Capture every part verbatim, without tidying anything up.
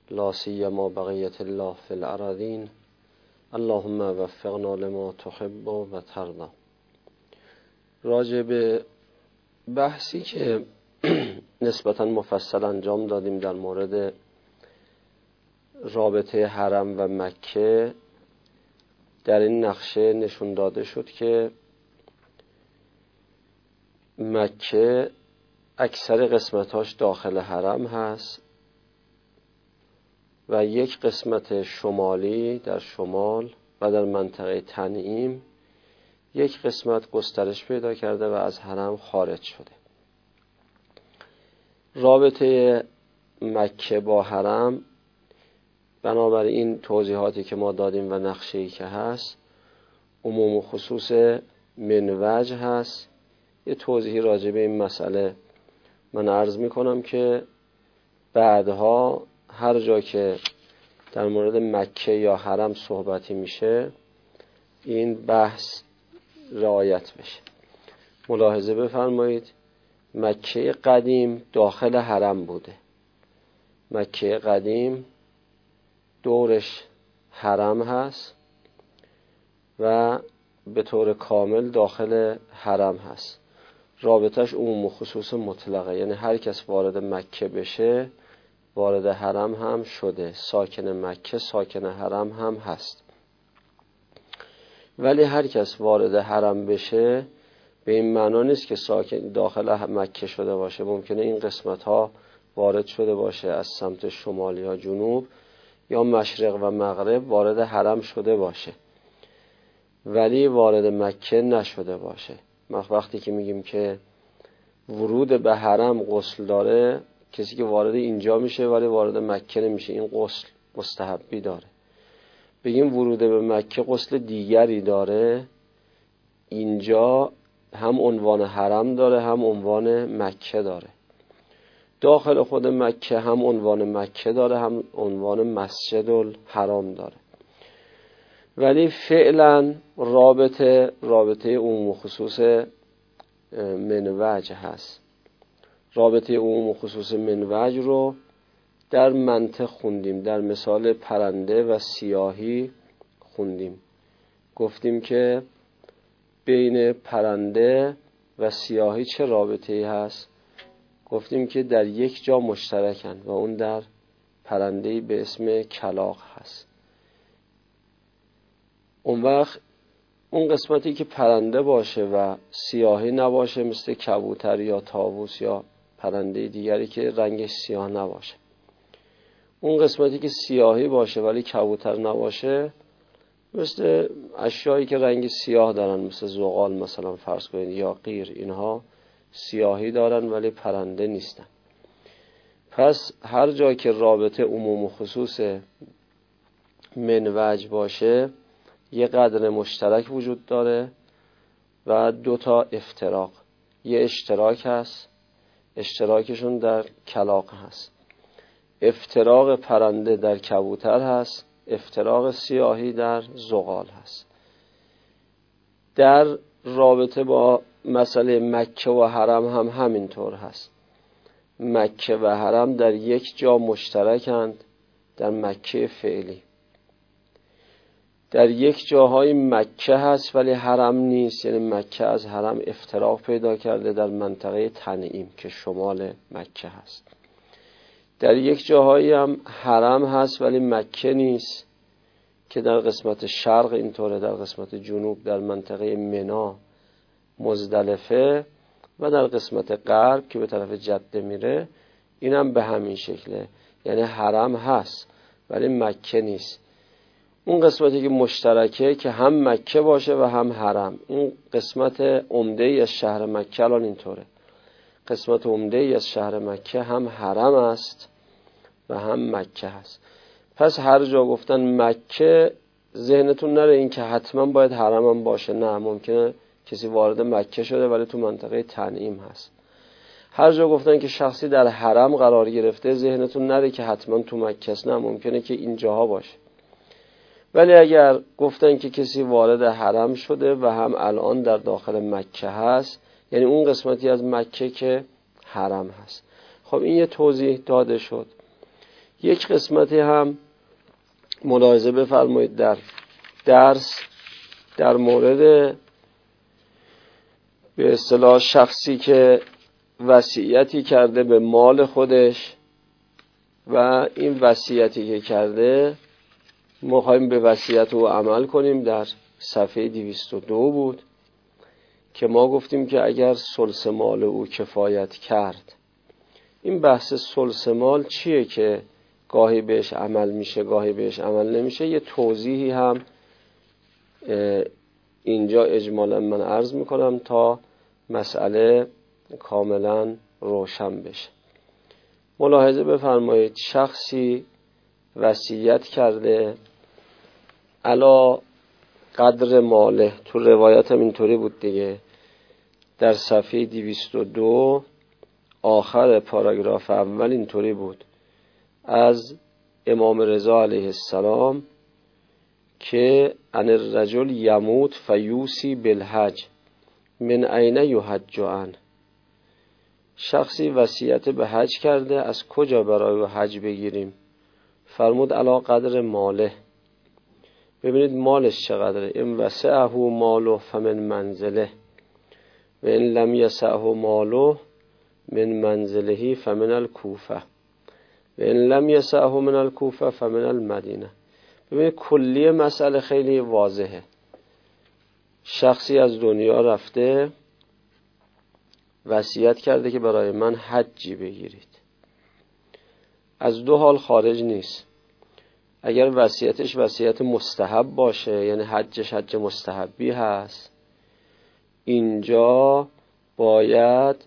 لا سیما بقیت الله فی الارضین اللهم وفقنا لما تحب و ترضی. راجع به بحثی که نسبتاً مفصل انجام دادیم در مورد رابطه حرم و مکه، در این نقشه نشون داده شد که مکه اکثر قسمتاش داخل حرم هست و یک قسمت شمالی در شمال و در منطقه تنعیم یک قسمت گسترش پیدا کرده و از حرم خارج شده. رابطه مکه با حرم بنابراین توضیحاتی که ما دادیم و نقشه‌ای که هست عموم و خصوص من وجه هست. یه توضیحی راجع به این مسئله من عرض می کنم که بعدها هر جا که در مورد مکه یا حرم صحبتی میشه این بحث رعایت بشه. ملاحظه بفرمایید مکه قدیم داخل حرم بوده. مکه قدیم دورش حرم هست و به طور کامل داخل حرم هست. رابطش عموم و خصوص مطلقه، یعنی هر کس وارد مکه بشه وارد حرم هم شده، ساکن مکه ساکن حرم هم هست. ولی هر کس وارد حرم بشه به این معنا نیست که ساکن داخل مکه شده باشه. ممکنه این قسمت ها وارد شده باشه از سمت شمال یا جنوب یا مشرق و مغرب وارد حرم شده باشه ولی وارد مکه نشده باشه. وقتی که میگیم که ورود به حرم غسل داره، کسی که وارد اینجا میشه ولی وارد مکه نمیشه، این غسل مستحبی داره. بگیم ورود به مکه غسل دیگری داره، اینجا هم عنوان حرم داره هم عنوان مکه داره. داخل خود مکه هم عنوان مکه داره هم عنوان مسجد الحرام داره. ولی فعلا رابطه رابطه عموم و خصوص من وجه هست. رابطه عموم و خصوص من وجه رو در منطق خوندیم، در مثال پرنده و سیاهی خوندیم. گفتیم که بین پرنده و سیاهی چه رابطه‌ای هست؟ گفتیم که در یک جا مشترکن و اون در پرنده‌ای به اسم کلاغ هست. اون وقت اون قسمتی که پرنده باشه و سیاهی نباشه مثل کبوتر یا طاووس یا پرنده دیگری که رنگش سیاه نباشه، اون قسمتی که سیاهی باشه ولی کبوتر نباشه مثل اشیایی که رنگ سیاه دارن مثل زغال مثلا فرض کنید یا قیر، اینها سیاهی دارن ولی پرنده نیستن. پس هر جا که رابطه عموم و خصوص من وجه باشه یه قدر مشترک وجود داره و دو تا افتراق. یه اشتراک هست، اشتراکشون در کلاغ هست. افتراق پرنده در کبوتر هست، افتراق سیاهی در زغال هست. در رابطه با مسئله مکه و حرم هم همینطور هست. مکه و حرم در یک جا مشترکند، در مکه فعلی. در یک جاهای مکه هست ولی حرم نیست، یعنی مکه از حرم افتراق پیدا کرده در منطقه تنعیم که شمال مکه هست. در یک جاهایی هم حرم هست ولی مکه نیست که در قسمت شرق اینطوره، در قسمت جنوب در منطقه منا مزدلفه و در قسمت غرب که به طرف جده میره اینم به همین شکله، یعنی حرم هست ولی مکه نیست. اون قسمتی که مشترکه که هم مکه باشه و هم حرم، این قسمت عمده ای از شهر مکه الان اینطوره. قسمت عمده ای از شهر مکه هم حرم است و هم مکه هست. پس هر جا گفتن مکه ذهنتون نره این که حتما باید حرم هم باشه، نه، ممکنه کسی وارد مکه شده ولی تو منطقه تنعیم هست. هر جا گفتن که شخصی در حرم قرار گرفته ذهنتون نره که حتما تو مکه است، نه، ممکنه که اینجاها باشه. ولی اگر گفتن که کسی وارد حرم شده و هم الان در داخل مکه هست، یعنی اون قسمتی از مکه که حرم هست. خب این یه توضیح داده شد یک قسمتی هم ملاحظه بفرمایید در درس در مورد به اصطلاح شخصی که وصیتی کرده به مال خودش و این وصیتی که کرده ما خواهیم به وصیت او عمل کنیم. در صفحه دویست و دو بود که ما گفتیم که اگر ثلث مال او کفایت کرد، این بحث ثلث مال چیه که گاهی بهش عمل میشه گاهی بهش عمل نمیشه، یه توضیحی هم اینجا اجمالا من عرض میکنم تا مسئله کاملا روشن بشه. ملاحظه بفرمایید شخصی وصیت کرده علا قدر ماله، تو روایت هم اینطوری بود دیگه، در صفحه دویست و دو آخر پاراگراف اول اینطوری بود از امام رضا علیه السلام که ان الرجل یموت فیوسی بالحج من عین یحج عنه. شخصی وصیت به حج کرده، از کجا برای حج بگیریم؟ فرمود علا قدر ماله. ببینید مالش چقدره. ان وسعه ماله فمن منزله و ان لم یسعه ماله من منزله فمن الکوفه و ان لم یسعه من الکوفه فمن المدینه. ببینید کلی مسئله خیلی واضحه. شخصی از دنیا رفته وصیت کرده که برای من حجی بگیرید. از دو حال خارج نیست. اگر وصیتش وصیت مستحب باشه، یعنی حجش حج مستحبی هست، اینجا باید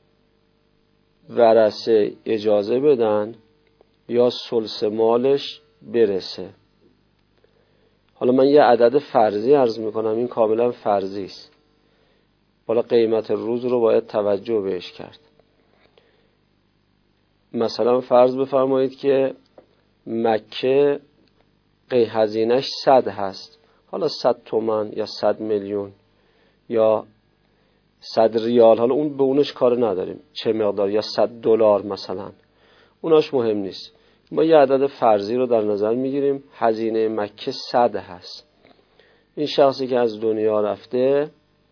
ورثه اجازه بدن یا ثلث مالش برسه. حالا من یه عدد فرضی عرض میکنم، این کاملا فرضی است. حالا قیمت روز رو باید توجه بهش کرد. مثلا فرض بفرمایید که مکه قی هزینهش صد هست، حالا صد تومن یا صد میلیون یا صد ریال، حالا اون به اونش کار نداریم چه مقدار، یا صد دلار مثلا، اوناش مهم نیست. ما یه عدد فرضی رو در نظر میگیریم، هزینه مکه صد هست. این شخصی که از دنیا رفته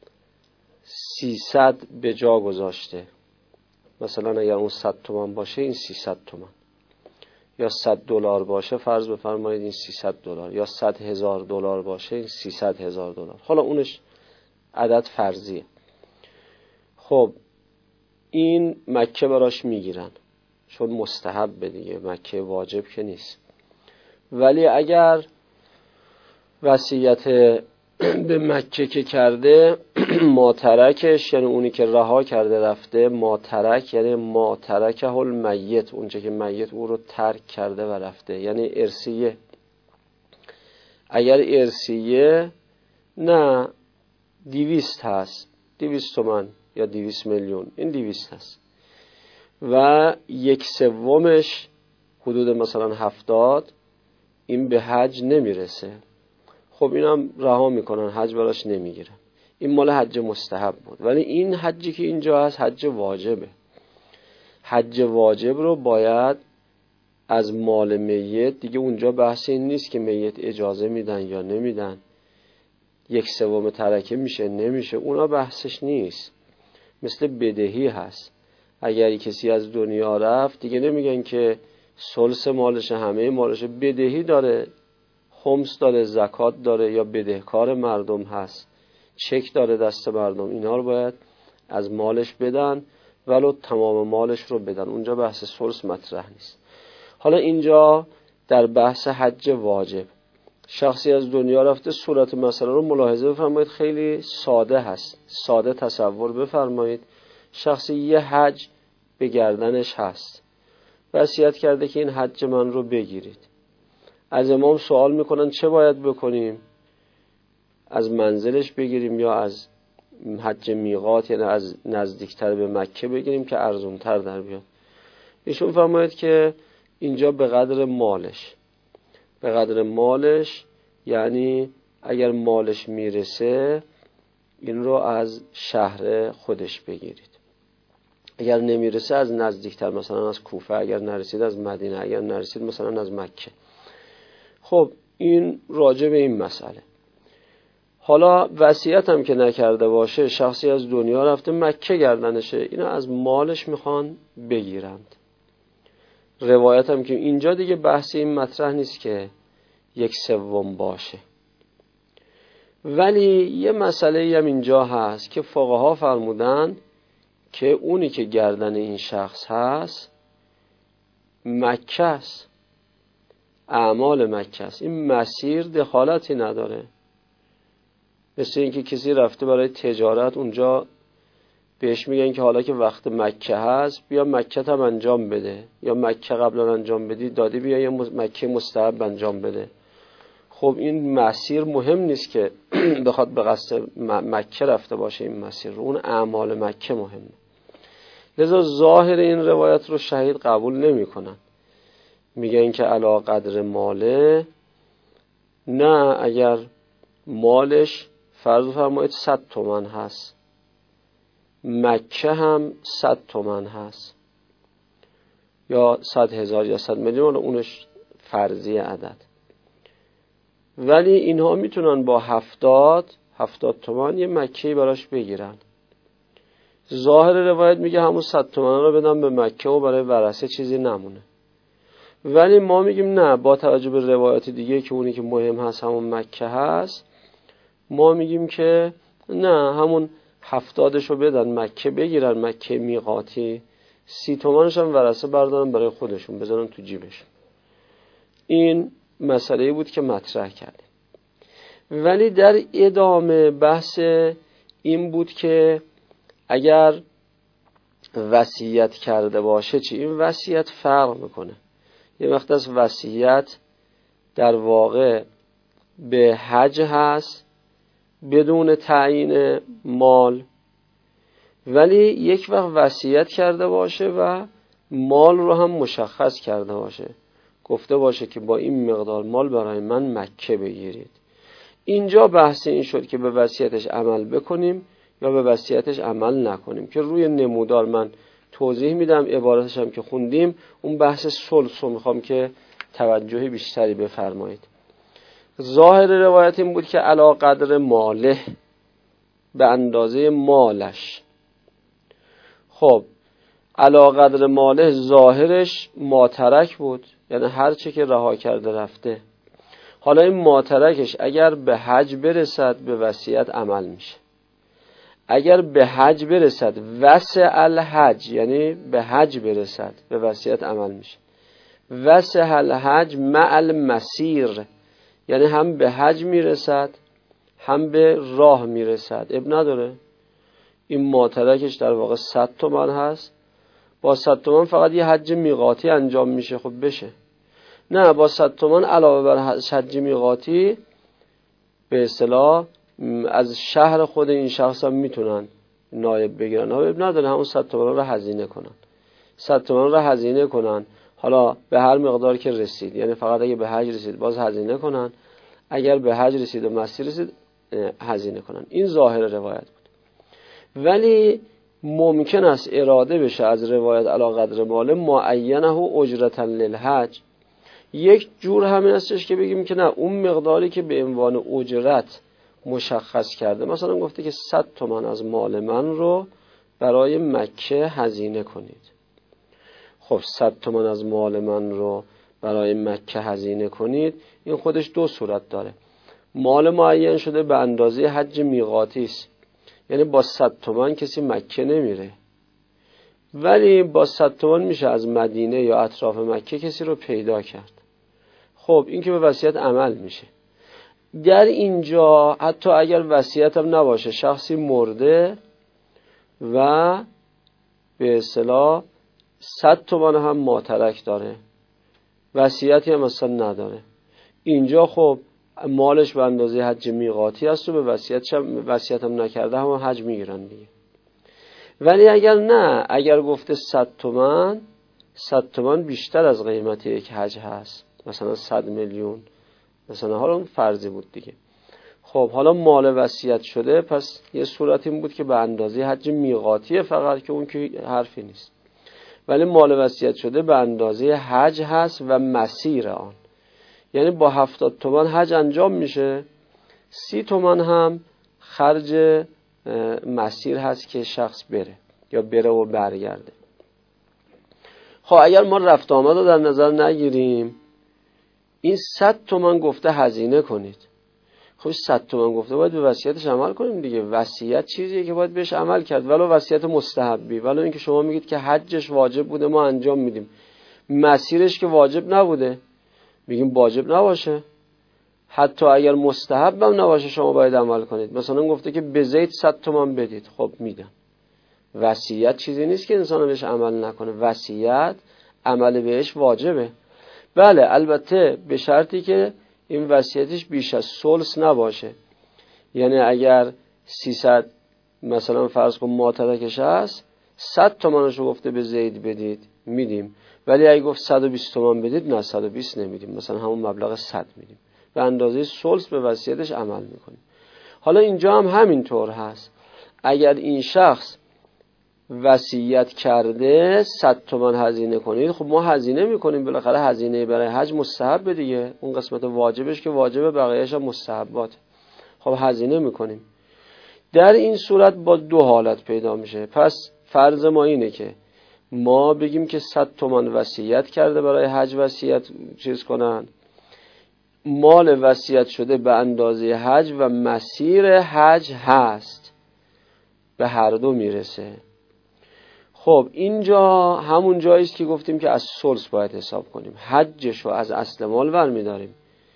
سیصد به جا گذاشته. مثلا اگر اون صد تومن باشه این سیصد تومن، یا صد دلار باشه فرض بفرمایید این سیصد دلار، یا صد هزار دلار باشه این سیصد هزار دلار. حالا اونش عدد فرضیه. خب این مکه براش میگیرن چون مستحب دیگه، مکه واجب که نیست. ولی اگر وصیت به مکه که کرده ماترکش، یعنی اونی که رها کرده رفته، ماترک یعنی ماترکه المیت، اونچه که میت او رو ترک کرده و رفته، یعنی ارثیه. اگر ارثیه نه دیویست هست، دیویست تومن یا دیویست میلیون، این دیویست هست و یک سومش حدود مثلا هفتاد، این به حج نمیرسه. خب اینم رها میکنن، حج براش نمیگیرن. این مال حج مستحب بود. ولی این حجی که اینجا هست حج واجبه. حج واجب رو باید از مال میت، دیگه اونجا بحث این نیست که میت اجازه میدن یا نمیدن، یک سوم ترکه میشه نمیشه، اونا بحثش نیست. مثل بدهی هست. اگر کسی از دنیا رفت دیگه نمیگن که ثلث مالش همه مالش، بدهی داره، خمس داره، زکات داره، یا بدهکار مردم هست، چک داره دست مردم، اینا رو باید از مالش بدن ولو تمام مالش رو بدن. اونجا بحث ثلث مطرح نیست. حالا اینجا در بحث حج واجب شخصی از دنیا رفته، صورت مسئله رو ملاحظه بفرمایید، خیلی ساده هست. ساده تصور بفرمایید شخصی یه حج به گردنش هست، وصیت کرده که این حج من رو بگیرید. از امام سوال میکنن چه باید بکنیم؟ از منزلش بگیریم یا از حج میقات، یعنی از نزدیکتر به مکه بگیریم که ارزونتر در بیاد؟ ایشون فرماید که اینجا به قدر مالش، به قدر مالش، یعنی اگر مالش میرسه این رو از شهر خودش بگیرید. اگر نمیرسه از نزدیکتر، مثلا از کوفه، اگر نرسید از مدینه، اگر نرسید مثلا از مکه. خب این راجع به این مسئله. حالا وصیت هم که نکرده باشه، شخصی از دنیا رفته مکه گردنشه، اینا از مالش میخوان بگیرند. روایت هم که اینجا دیگه بحث این مطرح نیست که یک سوم باشه، ولی یه مسئله هم اینجا هست که فقها فرمودن که اونی که گردن این شخص هست مکه است، اعمال مکه است، این مسیر دخالتی نداره. مثل اینکه کسی رفته برای تجارت، اونجا بهش میگن که حالا که وقت مکه هست بیا مکه هم انجام بده، یا مکه قبلا انجام بدی دادی بیا یا مکه مستحب انجام بده. خب این مسیر مهم نیست که بخواد به قصد مکه رفته باشه، این مسیر رو، اون اعمال مکه مهمه. لذا ظاهر این روایت رو شهید قبول نمی کنن، میگن که علا قدر ماله. نه، اگر مالش فرض فرمایید صد تومن هست، مکه هم صد تومن هست، یا صد هزار یا صد میلیون، اونش فرضی عدد، ولی اینها میتونن با هفتاد هفتاد تومن یه مکهی براش بگیرن. ظاهر روایت میگه همون صد تومن رو بدن به مکه و برای ورثه چیزی نمونه. ولی ما میگیم نه، با توجه به روایات دیگه که اونی که مهم هست همون مکه هست، ما میگیم که نه، همون هفتادش رو بدن مکه بگیرن، مکه میقاتی، سی تومنش هم ورثه بردارن برای خودشون بذارن تو جیبشون. این مسئله بود که مطرح کردیم. ولی در ادامه بحث این بود که اگر وصیت کرده باشه چی؟ این وصیت فرق میکنه. یه وقت از وصیت در واقع به حج هست بدون تعیین مال، ولی یک وقت وصیت کرده باشه و مال رو هم مشخص کرده باشه، گفته باشه که با این مقدار مال برای من مکه بگیرید. اینجا بحث این شد که به وصیتش عمل بکنیم یا به وصیتش عمل نکنیم، که روی نمودار من توضیح میدم. عبارتش هم که خوندیم اون بحث ثلث رو میخوام که توجه بیشتری بفرمایید. ظاهر روایت این بود که علا قدر ماله، به اندازه مالش. خب علا قدر ماله ظاهرش ماترک بود، یعنی هر چه که رها کرده رفته. حالا این ماترکش اگر به حج برسد به وصیت عمل میشه، اگر به حج برسد وسع الحج، یعنی به حج برسد به وصیت عمل میشه. وسع الحج مع المسیر، یعنی هم به حج میرسد هم به راه میرسد، اب نداره. این ماترکش در واقع صد تومن هست، با صد تومن فقط یه حج میقاتی انجام میشه، خب بشه. نه، با صد تومن علاوه بر حج میقاتی به اصطلاح از شهر خود این شخص هم میتونن نایب بگیرن، اب نداره، همون صد تومن رو هزینه کنن. صد تومن رو هزینه کنن، حالا به هر مقدار که رسید، یعنی فقط اگه به حج رسید باز هزینه کنن، اگر به حج رسید و مسیر رسید هزینه کنن. این ظاهر روایت بود. ولی ممکن است اراده بشه از روایت علی قدر مال معینه اجرتا للحج. یک جور همین هستش که بگیم که نه، اون مقداری که به عنوان اجرت مشخص کرده، مثلا گفته که صد تومن از مال من رو برای مکه هزینه کنید. خب صد تومن از مال من رو برای مکه هزینه کنید، این خودش دو صورت داره. مال معین شده به اندازه حج میقاتی است، یعنی با صد تومن کسی مکه نمیره، ولی با صد تومن میشه از مدینه یا اطراف مکه کسی رو پیدا کرد. خب این که به وصیت عمل میشه. در اینجا حتی اگر وصیت هم نباشه، شخصی مرده و به اصطلاح صد تومن هم ماترک داره، وصیتی هم اصلا نداره، اینجا خب مالش به اندازه حج میقاتی است و به وصیتش هم وصیت هم نکرده هم حج میگیرن دیگه. ولی اگر نه، اگر گفته صد تومن، صد تومن بیشتر از قیمت یک حج هست، مثلا صد میلیون، مثلا حالا اون فرضی بود دیگه. خب حالا مال وصیت شده، پس یه صورت این بود که به اندازه حج میقاتیه فقط، که اون که حرفی نیست. ولی مال وصیت شده به اندازه حج هست و مسیر آن، یعنی با هفتاد تومن حج انجام میشه، سی تومن هم خرج مسیر هست که شخص بره یا بره و برگرده. خب اگر ما رفت آمد رو در نظر نگیریم، این صد تومن گفته هزینه کنید. خب صد تومن گفته باید به وصیتش عمل کنیم دیگه. وصیت چیزیه که باید بهش عمل کرد، ولو وصیت مستحبی، ولو اینکه شما میگید که حجش واجب بوده ما انجام میدیم، مسیرش که واجب نبوده میگیم واجب نباشه، حتی اگر مستحب هم نباشه شما باید عمل کنید. مثلا گفته که به زید صد تومن بدید، خب میدم. وصیت چیزی نیست که انسان بهش عمل نکنه، وصیت عمل بهش واجبه. بله البته به شرطی که این وصیتش بیش از ثلث نباشه، یعنی اگر سیصد مثلا فرض کن ماترکش هست، صد تومنشو گفته به زید بدید میدیم، ولی اگه گفت صد و بیست تومن بدید، نه صد و بیست نمیدیم، مثلا همون مبلغ صد میدیم، به اندازه ثلث به وصیتش عمل میکنیم. حالا اینجا هم همینطور هست، اگر این شخص وصیت کرده صد تومن هزینه کنید، خب ما هزینه میکنیم، بالاخره هزینه برای حج مستحب دیگه، اون قسمت واجبش که واجبه، بقیه‌اش هم مستحبات، خب هزینه میکنیم. در این صورت با دو حالت پیدا میشه. پس فرض ما اینه که ما بگیم که صد تومن وصیت کرده برای حج وصیت چیز کنن، مال وصیت شده به اندازه حج و مسیر حج هست، به هر دو میرسه. خب اینجا همون جایی است که گفتیم که از ثلث باید حساب کنیم. حجش رو از اصل مال برمی‌داریم،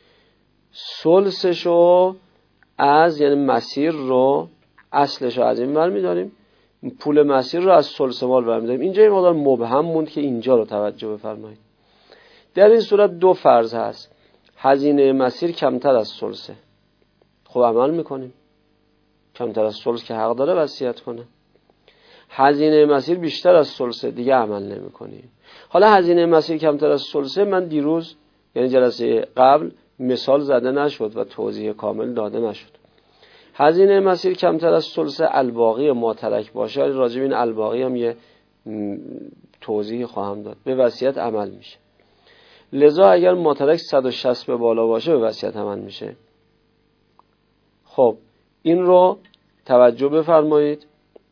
ثلثش رو از یعنی مسیر رو اصلش رو از این برمی‌داریم، پول مسیر رو از ثلث مال برمی‌داریم. اینجا یه مقدار مبهم موند که اینجا رو توجه بفرمایید. در این صورت دو فرض هست، هزینه مسیر کمتر از ثلثه، خب عمل می‌کنیم، کمتر از ثلث که حق داره وصیت کنه. هزینه مسیر بیشتر از ثلثه، دیگه عمل نمی کنیم. حالا هزینه مسیر کمتر از ثلثه، من دیروز یعنی جلسه قبل مثال زده نشد و توضیح کامل داده نشد. هزینه مسیر کمتر از ثلثه الباقی ماترک باشه، راجع به این الباقی هم یه توضیح خواهم داد، به وصیت عمل میشه. لذا اگر ماترک صد و شصت به بالا باشه به وصیت عمل میشه. خب این رو توجه بفرمایید.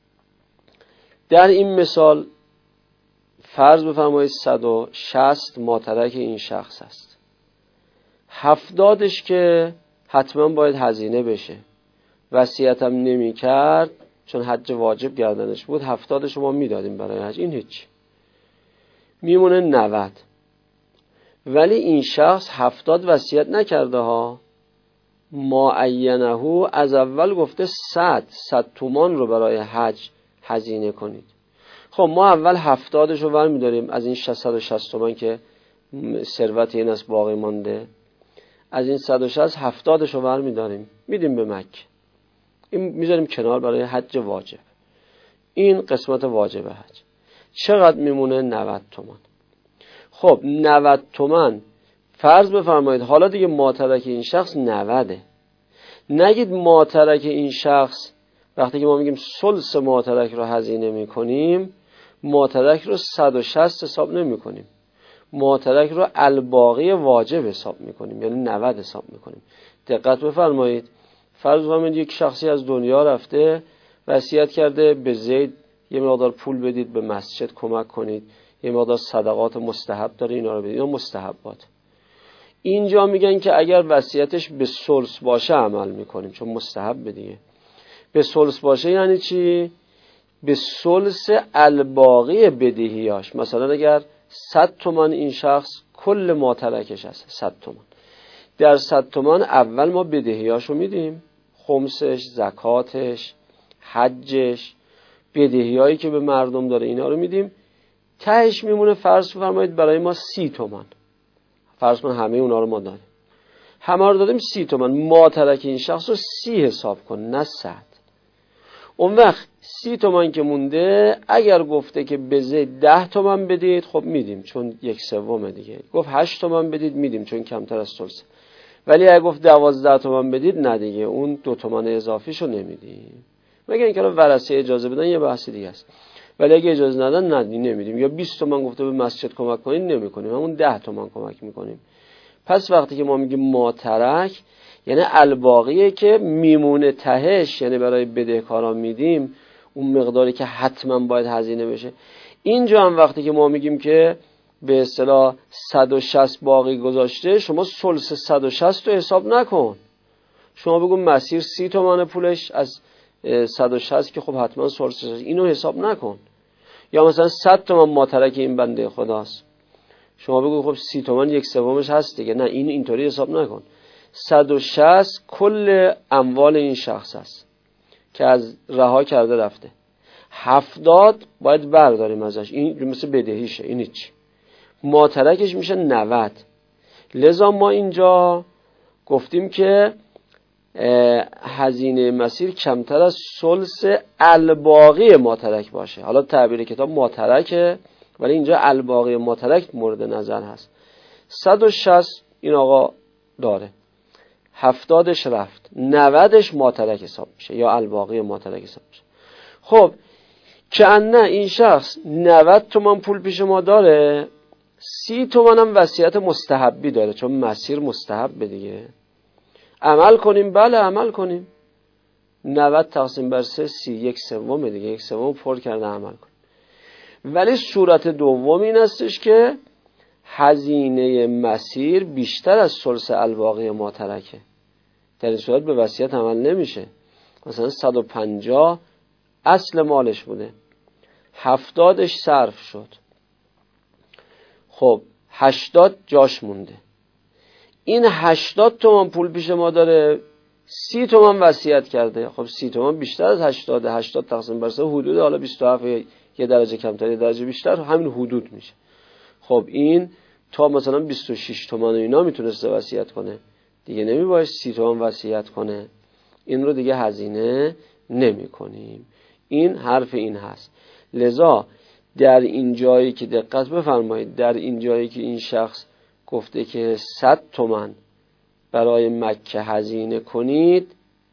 در این مثال فرض بفرمایید صد و شصت ماترک این شخص است، هفتادش که حتما باید هزینه بشه، وصیت هم نمی کرد چون حج واجب گردنش بود، هفتادش ما میدادیم برای حج، این هیچ، میمونه نود. ولی این شخص هفتاد وصیت نکرده ها، معینهو از اول گفته صد صد تومان رو برای حج هزینه کنید. خب ما اول هفتادش رو برمی داریم از این شصت و شصت تومان که ثروت این از باقی مانده، از این صد و شصت هفتادش رو برمی داریم میدیم به مکه، این میذاریم کنار برای حج واجب. این قسمت واجب حج چقدر میمونه؟ نود تومان. خب نود تومان فرض بفرمایید حالا دیگه ماترک این شخص نوده، نگید ماترک این شخص وقتی که ما میگیم ثلث ماترک رو هزینه میکنیم، ماترک رو صد و شصت حساب نمی کنیم، ماترک رو الباقی واجب حساب میکنیم، یعنی نود حساب میکنیم. دقت بفرمایید، فرض بفرمایید یک شخصی از دنیا رفته، وصیت کرده به زید یه مقدار پول بدید به مسجد کمک کنید، یه مقدار صدقات مستحب داره اینا رو بدید، اینا مستحبات. اینجا میگن که اگر وصیتش به ثلث باشه عمل میکنیم، چون مستحب دیگه. به ثلث باشه یعنی چی؟ به ثلث الباقی بدهیاش. مثلا اگر صد تومان این شخص کل ماترکش هست، صد تومان، در صد تومان اول ما بدهیاشو میدیم، خمسش، زکاتش، حجش، بدهیایی که به مردم داره اینا رو میدیم. تهش میمونه فرض فرمایید برای ما سی تومان، فرض کن همه اونا رو ما داریم، همه رو دادیم سی تومان، ماترک این شخص رو سی حساب کن نه صد. اون وقت سی تومان که مونده، اگر گفته که به زید ده تومان بدید خب میدیم چون یک سوم دیگه، گفت هشت تومان بدید میدیم چون کمتر از ثلث. ولی اگه گفت دوازده تومن بدید، نه دیگه اون دو تومن اضافیشو نمیدیم، مگر اینکه ورثه اجازه بدن، یه بحث دیگه است. ولی اگه اجازه ندن نه نمیدیم. یا بیست تومن گفته به مسجد کمک کنین، نمیکنیم، همون ده تومن کمک میکنیم. پس وقتی که ما میگیم ماترک، یعنی الباقیه که میمونه تهش، یعنی برای بدهکاران میدیم، اون مقداری که حتما باید هزینه بشه. اینجا هم وقتی که ما میگیم که به اصطلاح صد و شصت باقی گذاشته، شما ثلث صد و شصت رو حساب نکن. شما بگو مسیر سی تومن پولش از صد و شصت که خب حتما ثلث، اینو حساب نکن. یا مثلا صد تومن ماترک این بنده خداست، شما بگو خب سی تومن یک سومش هست دیگه، نه این اینطوری حساب نکن. صد و شصت کل اموال این شخص است که از رها کرده رفته. هفتاد باید برداریم ازش، این مثل بدهیشه، این هیچ. ماترکش میشه نود. لذا ما اینجا گفتیم که هزینه مسیر کمتر از ثلث الباقی ماترک باشه. حالا تعبیر کتاب ماترکه، ولی اینجا الباقی ماترک مورد نظر هست. صد و شصت این آقا داره، هفتادش رفت، نودش ماترک حساب میشه یا الباقی ماترک حساب میشه. خب که نه این شخص نود تومن پول پیش ما داره، سی تومن هم وصیت مستحبی داره، چون مسیر مستحب دیگه. عمل کنیم؟ بله عمل کنیم. نود تقسیم بر سه، سی، یک سوم دیگه، یک سوم پر کرده عمل کنیم. ولی صورت دوم این استش که هزینه مسیر بیشتر از ثلث الباقی ماترکه. در این صورت به وصیت عمل نمیشه. مثلا صد و پنجاه اصل مالش بوده، هفتادش صرف شد، خب هشتاد جاش مونده. این هشتاد تومن پول پیش ما داره، سی تومن وصیت کرده. خب سی تومن بیشتر از هشتاد، هشتاد تقسیم بر سه حدود حالا بیست و هفت، یه درجه کمتر یه درجه بیشتر، همین حدود میشه. خب این تا مثلا بیست و شش تومن و اینا میتونسته وصیت کنه دیگه، نمیباید سی تومن وصیت کنه. این رو دیگه هزینه نمی کنیم. این حرف این هست. لذا در این جایی که دقت بفرمایید، در این جایی که این شخص گفته که صد تومن برای مکه هزینه کنید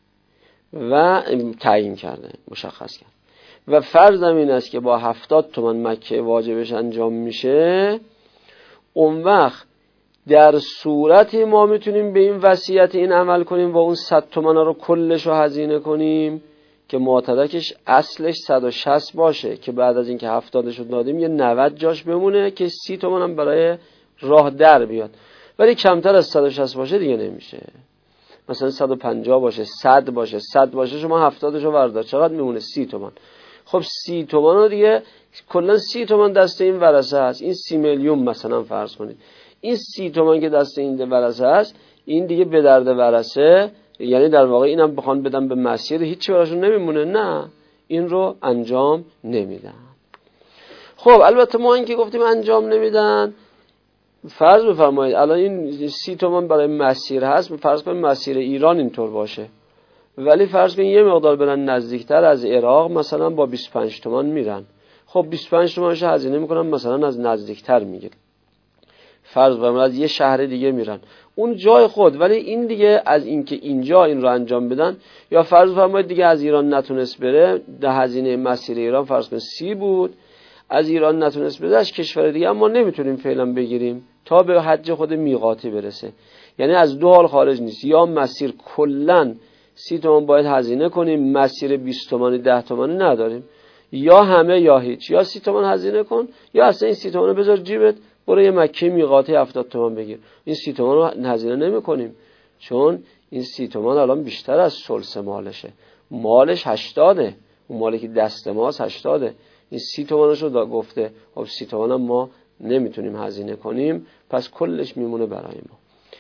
و تعیین کرده، مشخص کرد، و فرضم این است که با هفتاد تومن مکه واجبش انجام میشه، اون وقت در صورتی ما میتونیم به این وصیت این عمل کنیم و اون صد تومن رو کلش رو هزینه کنیم که ماترکش اصلش صد و شصت باشه، که بعد از اینکه هفتادش رو دادیم یه نود جاش بمونه که سی تومن هم برای راه در بیاد. ولی کمتر از صد و شصت باشه دیگه نمیشه. مثلا صد و پنجاه باشه، صد باشه، صد باشه، شما هفتادش رو بردار، چقدر میمونه؟ سی تومن. خب سی تومن رو دیگه کلا سی تومن دست این ورثه هست، این سی میلیون مثلا فرض کنید، این سی تومن که دست این ورثه هست، این دیگه به درد ورثه، یعنی در واقع اینم بخوان بدن به مسیر هیچی براشون نمیمونه، نه این رو انجام نمیدن. خب البته ما این که گفتیم انجام نمیدن، فرض بفرمایید الان این سی تومن برای مسیر هست، فرض کنید مسیر ایران اینطور باشه، ولی فرض کنید یه مقدار برن نزدیکتر از عراق، مثلا با بیست و پنج تومن میرن. خب بیست و پنج تومنش هزینه میکنن، مثلا از نزدیکتر میگه، فرض بفرمایید از یه شهر دیگه میرن، اون جای خود، ولی این دیگه از اینکه اینجا این رو انجام بدن، یا فرض بفرمایید دیگه از ایران نتونست بره، ده هزینه مسیر ایران فرض کنید سی بود، از ایران نتونست بره، از کشور دیگه اما نمیتونیم فعلا بگیریم تا به حج خود میقاتی برسه. یعنی از دو حال خارج نیست، یا مسیر کلن سی تومن باید هزینه کنیم، مسیر بیست تومن ده تومن نداریم، یا همه یا هیچ، یا سی تومن هزینه کن، یا اصلا این سی تومن رو بذار جیبت، برو یه مکه میقاتی هفتاد تومن بگیر. این سی تومن رو هزینه نمی کنیم، چون این سی تومن الان بیشتر از ثلث مالشه، مالش هشتاده، اون مالی که دست ماست هشتاده، این سی تومنش رو دا گفته، خب سی تومن هم ما نمیتونیم هزینه کنیم، پس کلش میمونه برای ما.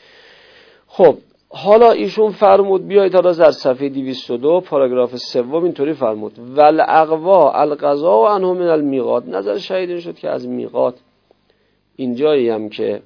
خب حالا ایشون فرمود، بیایید حالا در صفحه دویست و دو پاراگراف سوم اینطوری فرمود: والاقوا القضاء عنه من المیقات. نظر شهید این شد که از میقات، اینجایی هم که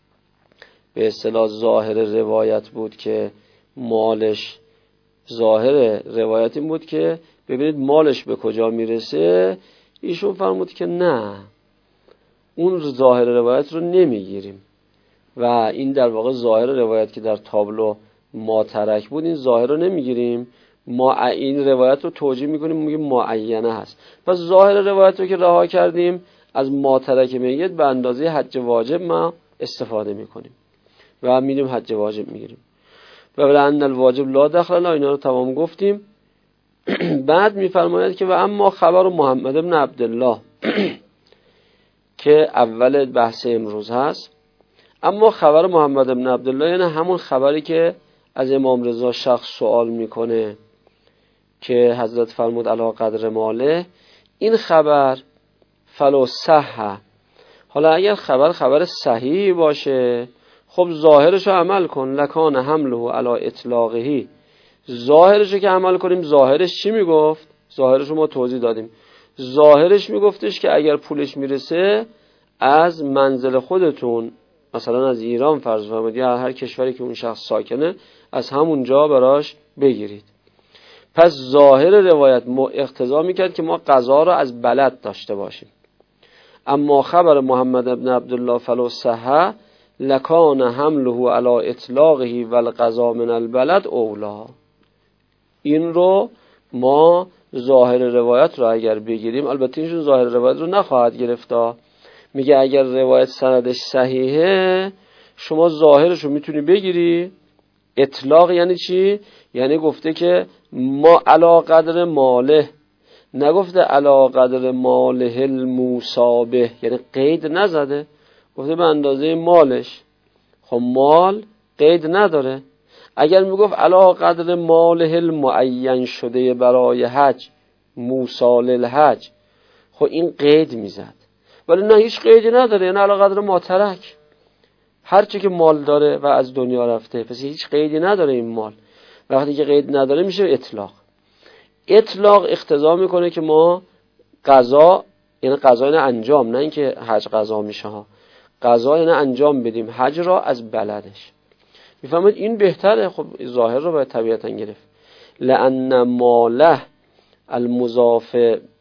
به اصطلاح ظاهر روایت بود که مالش، ظاهر روایت این بود که ببینید مالش به کجا میرسه، ایشون فرمود که نه، اون ظاهر روایت رو نمیگیریم، و این در واقع ظاهر روایت که در تابلو ماترک بود، این ظاهر رو نمیگیریم، ما این روایت رو توجیه میکنیم، میگیم معینه هست. پس ظاهر روایت رو که رها کردیم، از ماترک میت به اندازه حج واجب ما استفاده میکنیم و میدیم حج واجب میگیریم. و لأن الواجب لا دخل له، اینا رو تمام گفتیم. بعد میفرماید که و اما خبر محمد بن عبدالله که اول بحث امروز هست. اما خبر محمد بن عبدالله یعنی همون خبری که از امام رضا شخص سوال میکنه که حضرت فرمود علی قدر ماله، این خبر فلو صح. حالا اگر خبر خبر صحیح باشه، خب ظاهرشو عمل کن، لکان حمله علی اطلاقه. ظاهرشو که عمل کنیم، ظاهرش چی میگفت؟ ظاهرشو ما توضیح دادیم. ظاهرش میگفتش که اگر پولش میرسه از منزل خودتون، مثلا از ایران فرض فرمایید یا هر کشوری که اون شخص ساکنه، از همونجا براش بگیرید. پس ظاهر روایت اقتضا میکرد که ما قضا رو از بلد داشته باشیم. اما خبر محمد بن عبدالله فلو صح لکان حمله علی اطلاقه و القضا من البلد اولا. این رو ما ظاهر روایت رو اگر بگیریم، البته اینشون ظاهر روایت رو نخواهد گرفتا، میگه اگر روایت سندش صحیحه شما ظاهرش رو میتونی بگیری. اطلاق یعنی چی؟ یعنی گفته که ما علا قدر ماله، نگفته علا قدر ماله الموسابه، یعنی قید نزده، گفته به اندازه مالش. خب مال قید نداره. اگر میگفت علا قدر ماله المعین شده برای حج موسال الحج، خب این قید میزد، ولی نه هیچ قیدی نداره، یعنی علا قدر ما ترک، هرچی که مال داره و از دنیا رفته، پس هیچ قیدی نداره این مال. وقتی که قید نداره میشه اطلاق. اطلاق اقتضا میکنه که ما قضا، یعنی قضا یعنی انجام، نه اینکه حج قضا میشه ها، قضا یعنی انجام بدیم حج را از بلدش. میفهمید این بهتره. خب ظاهر رو باید طبیعتا گرفت. لأن ماله المضاف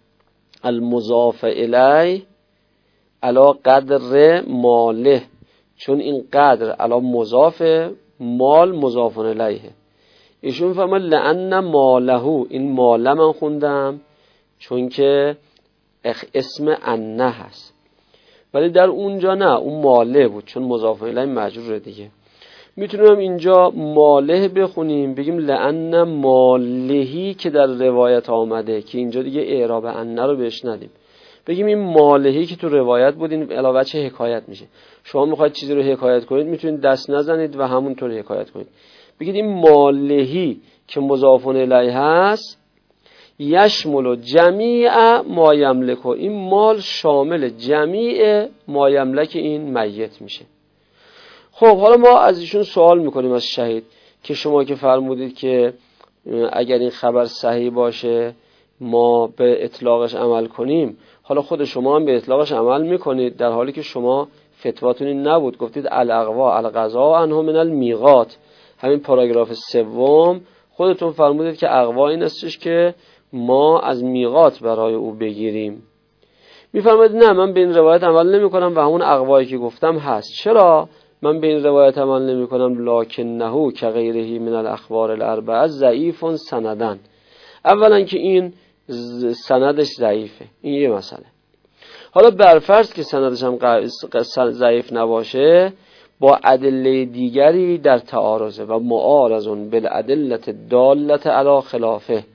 المضاف الی علا قدر ماله، چون این قدر علا مضاف، مال مضاف الیه. ایشون میفهمه لأن ماله، این ماله من خوندم چون که اسم انه هست، ولی در اونجا نه، اون ماله بود چون مضاف الیه مجروره دیگه. میتونیم اینجا ماله بخونیم بگیم لأن مالهی که در روایت آمده، که اینجا دیگه اعراب انه رو بهش ندیم، بگیم این مالهی که تو روایت بود این علاوه چه حکایت میشه. شما میخواید چیزی رو حکایت کنید میتونید دست نزنید و همونطور حکایت کنید. بگید این مالهی که مضاف الیه هست یشمل جمیع ما یملکه، این مال شامل جمیع ما یملک این میت میشه. خب حالا ما از ایشون سوال میکنیم از شهید که شما که فرمودید که اگر این خبر صحیح باشه ما به اطلاقش عمل کنیم، حالا خود شما هم به اطلاقش عمل میکنید در حالی که شما فتواتون این نبود، گفتید الاغوا القضا عنه من المیقات. همین پاراگراف سوم خودتون فرمودید که اغوا این استش که ما از میقات برای او بگیریم. میفرمایید نه من به این روایت عمل نمی کنم و همون اغوایی که گفتم هست. چرا من به این روایت عمل نمی کنم؟ لکنه که غیرهی من الاخبار الاربعه ضعیف سندن. اولا که این سندش ضعیفه، این یه مسئله. حالا برفرض که سندش هم ضعیف نباشه، با ادله دیگری در تعارضه و معارضون بالادله دالت علی خلافه.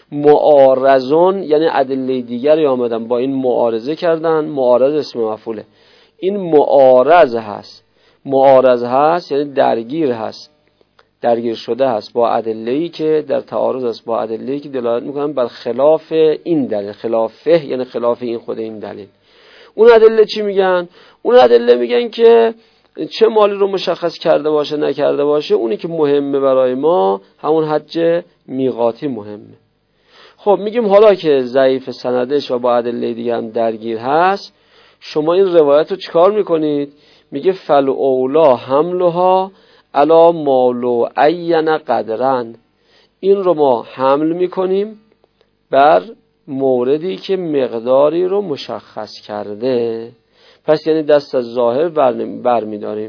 معارضون یعنی ادله دیگری آمدن با این معارضه کردن. معارض اسم مفعوله، این معارض هست. معارض هست یعنی درگیر هست، درگیر شده هست با ادله‌ای که در تعارض است با ادله‌ای که دلالت میکنن بر خلاف این دلیل. خلافه یعنی خلاف این خود این دلیل. اون ادله چی میگن؟ اون ادله میگن که چه مالی رو مشخص کرده باشه نکرده باشه، اونی که مهمه برای ما همون حج میقاتی مهمه. خب میگیم حالا که ضعیف سندش و با ادله دیگه هم درگیر هست، شما این روایت رو چیکار میکنید؟ میگه فل اولا حملها علا مالو عین قدرن. این رو ما حمل میکنیم بر موردی که مقداری رو مشخص کرده. پس یعنی دست از ظاهر بر, بر میداریم.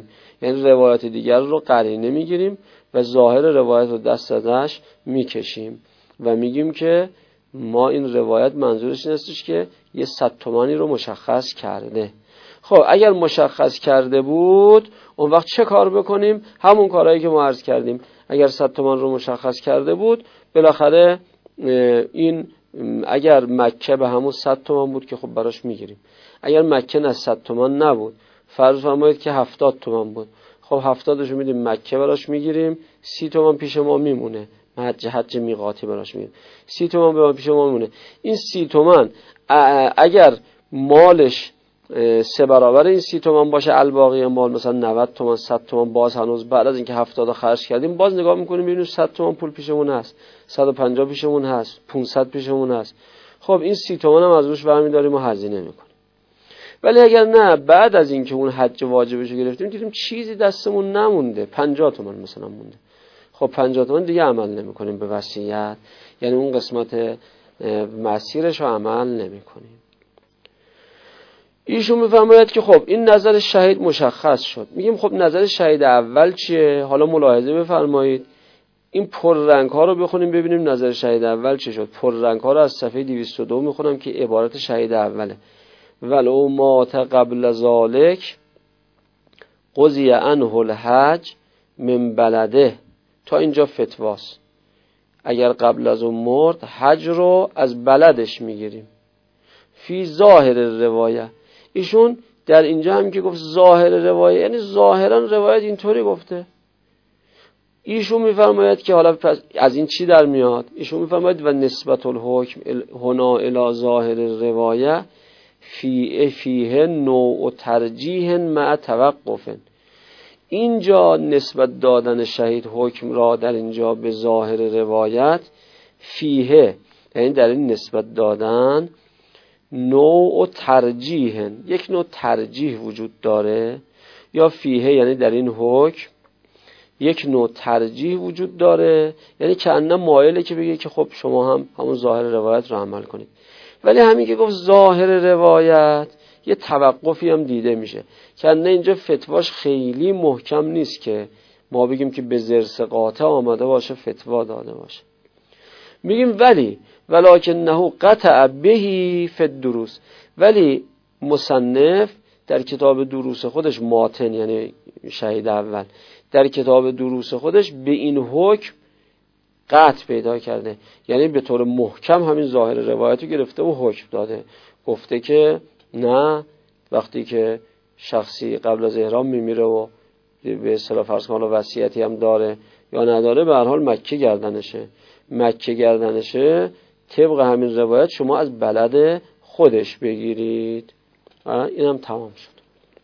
یعنی روایت دیگر رو قرینه میگیریم و ظاهر روایت رو دست ازش میکشیم و میگیم که ما این روایت منظورش این استش که یه صد تومانی رو مشخص کرده. خب اگر مشخص کرده بود اون وقت چه کار بکنیم؟ همون کارهایی که ما عرض کردیم. اگر صد تومان رو مشخص کرده بود بالاخره این اگر مکه به همون صد تومان بود که خب براش میگیریم. اگر مکه نه صد تومان نبود، فرض فرمایید که هفتاد تومان بود، خب هفتادش رو میدیم مکه براش میگیریم، سی تومان پیش ما میمونه، حج حج میقاتی براش میگیریم، سی تومان به ما پیش ما میمونه. این سی تومان اگر مالش سه برابر این سی تومان باشه، الباقی مال مثلا نود تومان صد تومان، باز هنوز بعد از اینکه هفتاد خرج کردیم باز نگاه میکنیم ببینیم صد تومان پول پیشمون هست، صد و پنجاه پیشمون هست، پانصد پیشمون هست. خب این سی تومان هم از روش برمی‌داریم و هزینه میکنیم. ولی اگر نه بعد از اینکه اون حج واجبش رو گرفتیم دیدیم چیزی دستمون نمونده، پنجاه تومان مثلا مونده، خب پنجاه تومان دیگه عمل نمیکنیم به وصیت، یعنی اون قسمت مسیرش رو عمل نمیکنیم. ایشون میفرماید که خب این نظر شهید مشخص شد. میگیم خب نظر شهید اول چیه؟ حالا ملاحظه بفرمایید، این پررنگ ها رو بخونیم ببینیم نظر شهید اول چه شد. پررنگ ها رو از صفحه دویست و دو میخونم که عبارت شهید اوله: ولو مات قبل ذالک قضی عنه الحج من بلده. تا اینجا فتواست. اگر قبل از اون مرد حج رو از بلدش میگیریم. فی ظاهر روایه، ایشون در اینجا هم که گفت ظاهر روایه یعنی ظاهرا روایت اینطوری گفته. ایشون میفرماید که حالا از این چی در میاد؟ ایشون میفرماید و نسبت الحکم هنا الی ظاهر روایه فی فیه نوع ترجیح مع توقف. اینجا نسبت دادن شهید حکم را در اینجا به ظاهر روایت فیه، یعنی در این نسبت دادن نوع ترجیح، یک نوع ترجیح وجود داره، یا فیه یعنی در این حکم یک نوع ترجیح وجود داره، یعنی که انه مایله که بگه که خب شما هم همون ظاهر روایت رو عمل کنید. ولی همین که گفت ظاهر روایت یه توقفی هم دیده میشه که انه اینجا فتواش خیلی محکم نیست که ما بگیم که به زرس قاطع آمده باشه فتوا داده باشه. میگیم ولی ولکنه قطع بهی فی الدروس، ولی مصنف در کتاب دروس خودش ماتن یعنی شهید اول در کتاب دروس خودش به این حکم قطع پیدا کرده، یعنی به طور محکم همین ظاهر روایت رو گرفته و حکم داده. گفته که نه، وقتی که شخصی قبل از احرام میمیره و به اصطلاح فرض کنید وصیتی هم داره یا نداره، به هر حال مکه گردنشه. مکه گردنشه طبق همین روایت شما از بلد خودش بگیرید. این هم تمام شد.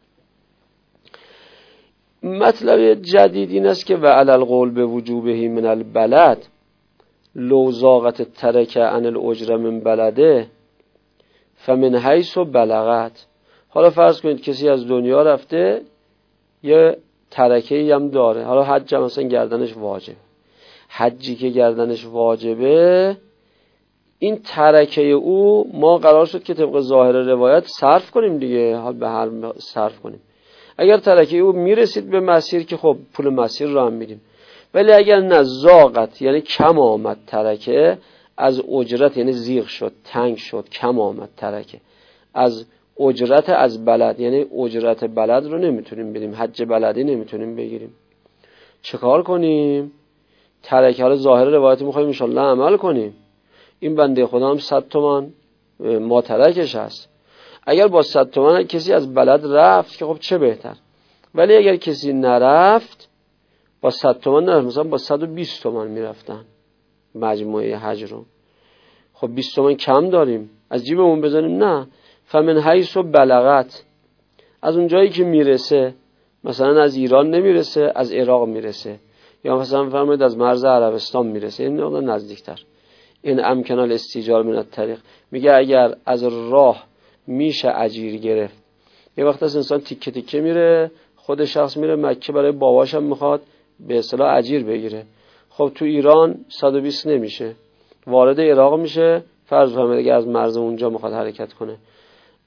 مطلب جدید این است که و علی القول به وجوبه من البلد لو ضاقت ترک عن الاجره من بلده فمن حیث بلغت. حالا فرض کنید کسی از دنیا رفته یه ترکه‌ای هم داره، حالا حج هم مثلا گردنش واجب، حجی که گردنش واجبه، این ترکه او ما قرار شد که طبق ظاهر روایت صرف کنیم دیگه، به هر صرف کنیم. اگر ترکه او میرسید به مسیر که خب پول مسیر رو هم میدیم، ولی اگر نزاقت یعنی کم آمد ترکه از اجرت، یعنی زیغ شد تنگ شد کم آمد ترکه از اجرت از بلد، یعنی اجرت بلد رو نمیتونیم بدیم، حج بلدی نمیتونیم بگیریم، چه کار کنیم؟ ترکه ها ظاهر روایت میخوایم انشالله عمل کنیم. این بنده خدا هم صد تومان ما ترکش هست. اگر با صد تومان کسی از بلد رفت که خب چه بهتر، ولی اگر کسی نرفت با صد تومان نرفت، مثلا با صد و بیست تومان میرفتن مجموعه حج رو، خب بیست تومان کم داریم از جیبمون بزنیم؟ نه. فمن حیث بلغت، از اون جایی که میرسه، مثلا از ایران نمیرسه از عراق میرسه، یا مثلا فرمایید از مرز عربستان میرسه، این نقطه نزدیکتر. این امکان الاستیجار من الطریق، میگه اگر از راه میشه اجیر گرفت. یه وقت از انسان تیکه تیکه میره، خود شخص میره مکه برای باباش هم میخواد به اصطلاح اجیر بگیره، خب تو ایران صد و بیست نمیشه، وارد عراق میشه، فرض فرمایید اگه از مرز اونجا میخواد حرکت کنه،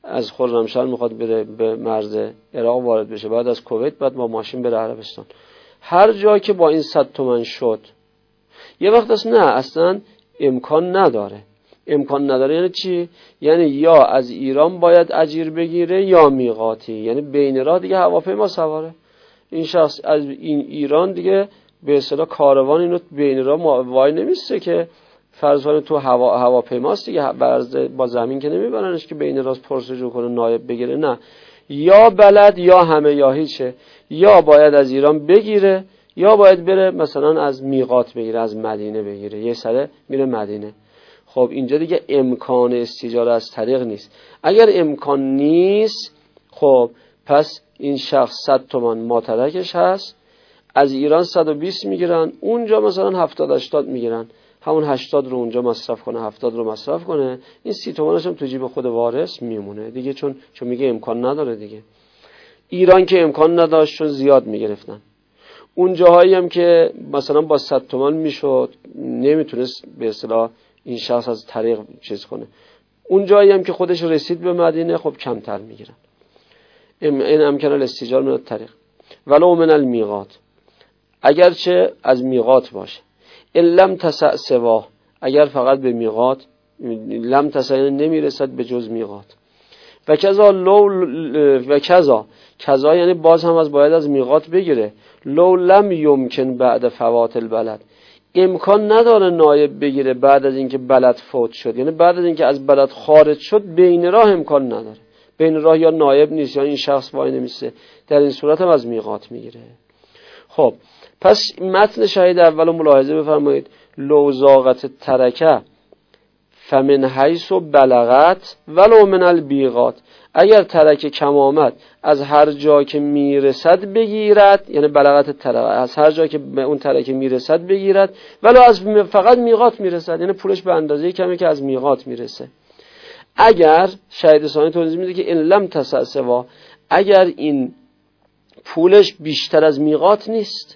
از خرمشهر میخواد بره به مرز عراق وارد بشه، بعد از کویت بعد با ماشین بره عربستان. هر جا که با این صد تومن شد، یه وقت است نه اصلا امکان نداره. امکان نداره یعنی چی؟ یعنی یا از ایران باید اجیر بگیره یا میقاتی، یعنی بین راه دیگه هواپیما سواره. این شخص از این ایران دیگه به اصطلاح کاروان اینو بین راه وای نمیسته که فرض کنه تو هوا هواپیماست دیگه، برز با زمین که نمیبرنش که بین راه پرسجو کنه نایب بگیره، نه، یا بلد یا همه یا هیچه، یا باید از ایران بگیره یا باید بره مثلا از میقات بگیره، از مدینه بگیره، یه سره میره مدینه. خب اینجا دیگه امکان استیجار از طریق نیست. اگر امکان نیست خب پس این شخص صد تومان ماترکش هست، از ایران صد و بیست میگیرن، اونجا مثلا هفتاد هشتاد میگیرن، همون هشتاد رو اونجا مصرف کنه، هفتاد رو مصرف کنه، این سی تومانش هم تو جیب خود وارث میمونه دیگه، چون چون میگه امکان نداره دیگه. ایران که امکان نداشت چون زیاد میگرفتن. اون جاهایی هم که مثلا با صد تومان میشد نمیتونست به اصطلاح این شخص از طریق چیز کنه، اون جایی هم که خودش رسید به مدینه خب کمتر میگیرن. این امکان الاستیجار من طریق ولو من المیقات، اگرچه از میقات باشه. ان لم تسع سوا، اگر فقط به میقات، لم تسع نمیرسد به جز میقات. و کذا لو و کذا کذا یعنی باز هم از باید از میقات بگیره. لو لم یمکن بعد فوات البلد، امکان نداره نایب بگیره بعد از اینکه بلد فوت شد، یعنی بعد از اینکه از بلد خارج شد بین راه امکان نداره، بین راه یا نایب نیست یا این شخص وای نمیسته، در این صورت هم از میقات میگیره. خب پس متن شاهد اولو ملاحظه بفرمایید. لو زاغت ترکه فمن حیث بلغت ولو من البیغات، اگر ترکه کم آمد از هر جا که میرسد بگیرد، یعنی بلغت ترکه از هر جا که به اون ترکه میرسد بگیرد، ولو از فقط میقات میرسد، یعنی پولش به اندازه کمی که از میقات میرسه. اگر شاهد ثانی توضیح میده که ان لم تسع سوا، اگر این پولش بیشتر از میقات نیست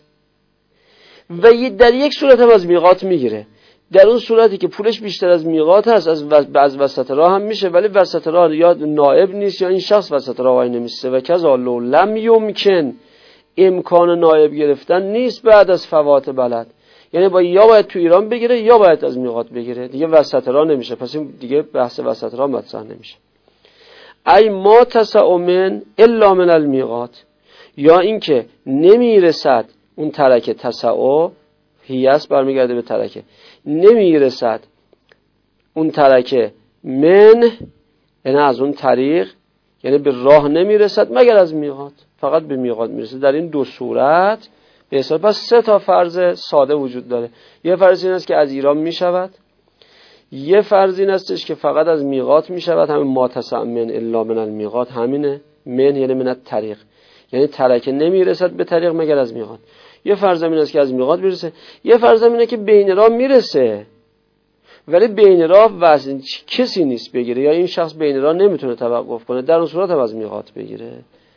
و در یک صورت هم از میقات میگیره، در اون صورتی که پولش بیشتر از میقات هست از از وسط راه هم میشه، ولی وسط راه یا نائب نیست یا این شخص وسط راه وای نمیسته. و کذا لو لم یمکن، امکان نائب گرفتن نیست بعد از فوات بلد، یعنی با یا باید تو ایران بگیره یا باید از میقات بگیره، دیگه وسط راه نمیشه، پس این دیگه بحث وسط راه مطرح نمیشه. ای ما تسع من الا من المیقات، یا اینکه نمیرسد اون ترکه، تسع هیاس برمیگرده به ترکه، نمیرسد اون ترکه من یعنی از اون طریق، یعنی به راه نمیرسد مگر از میقات، فقط به میقات میرسه. در این دو صورت به حساب پس سه تا فرض ساده وجود داره. یه فرض این است که از ایران میشود، یه فرض این استش که فقط از میقات میشود، همین ما تسع من الا من المیقات، همینه. من یعنی من الطریق، یعنی ترکه نمیرسد به طریق مگر از میقات. یه فرض این است که از میقات میرسه، یه فرض اینه که بین راه میرسه ولی بین راه وزن کسی نیست بگیره، یا این شخص بین راه نمیتونه توقف کنه، در اون صورت هم از میقات بگیره.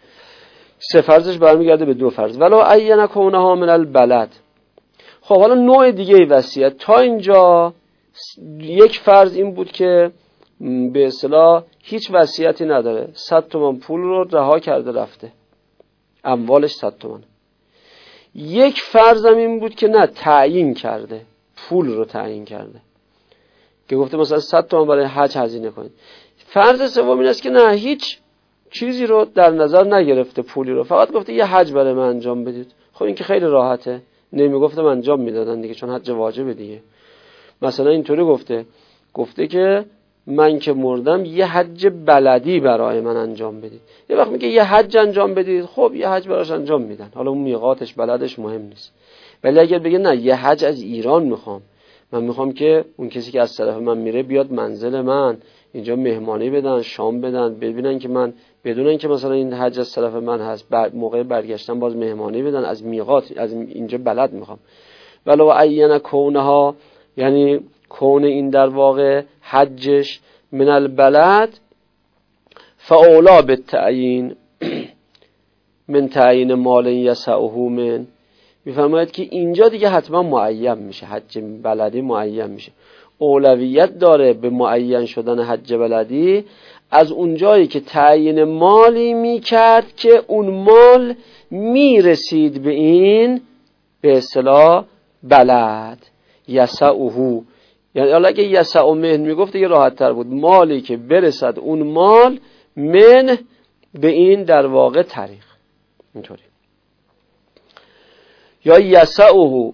سه فرضش برمیگرده به دو فرض. ولو عین کونها من البلد. خب حالا نوع دیگه وصیت تا اینجا یک فرض این بود که به اصطلاح هیچ وصیتی نداره، صد تومان پول رو رها کرده رفته، اموالش صد تومان. یک فرض هم این بود که نه، تعیین کرده، پول رو تعیین کرده که گفته مثلا صد تومان برای حج هزینه کنید. فرض سوم این است که نه، هیچ چیزی رو در نظر نگرفته، پولی رو، فقط گفته یه حج برای من انجام بدید. خب این که خیلی راحته، نمیگفتم انجام میدادن دیگه، چون حج واجبه دیگه. مثلا اینطوری گفته گفته که من که مردم یه حج بلدی برای من انجام بدید. یه وقت میگه یه حج انجام بدید، خب یه حج براش انجام میدن، حالا اون میقاتش بلدش مهم نیست. ولی اگر بگه نه، یه حج از ایران میخوام، من میخوام که اون کسی که از طرف من میره بیاد منزل من، اینجا مهمانی بدن، شام بدن، ببینن که من بدونن که مثلا این حج از طرف من هست، بر موقع برگشتن باز مهمانی بدن، از میقات از اینجا بلد میخوام. ولو عین کونها، یعنی کون این در واقع حجش من البلد، فاولا بالتعیین من تعیین مال یسعه من، میفرماید که اینجا دیگه حتما معین میشه، حج بلدی معین میشه، اولویت داره به معین شدن حج بلدی از اون جایی که تعیین مالی میکرد که اون مال میرسید به این به اصطلاح بلد یسعه، یعنی حالا اگه یسع من میگفت دیگه راحت تر بود، مالی که برسد اون مال من به این در واقع طریق، اینطوری. یا یسعه